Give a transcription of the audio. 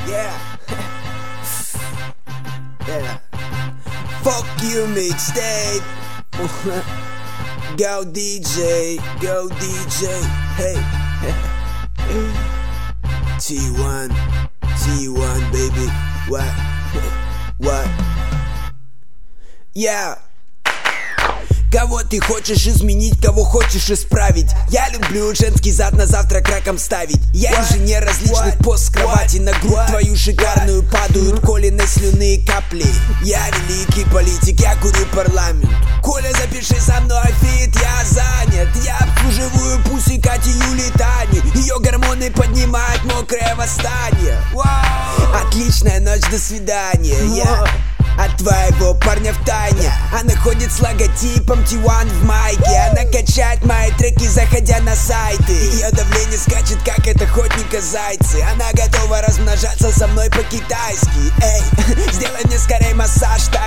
Yeah. Yeah. Fuck you mixtape. Go DJ, go DJ. Hey. T1, T1 baby. What? What? Yeah. Кого ты хочешь изменить, кого хочешь исправить? Я люблю женский зад на завтрак раком ставить. Я инженер различных пост с кровати. На грудь твою шикарную падают Колины слюны и капли. Я великий политик, я курю парламент. Коля, запиши со мной фит, я занят. Я обслуживаю пуси Кати, Юли, Тани. Ее гормоны поднимают мокрое восстание. Отличная ночь, до свидания. От твоего парня в тайне. Она ходит с логотипом T1 в майке. Она качает мои треки, заходя на сайты. Ее давление скачет, как от охотника зайцы. Она готова размножаться со мной по-китайски. Эй, сделай мне скорей массаж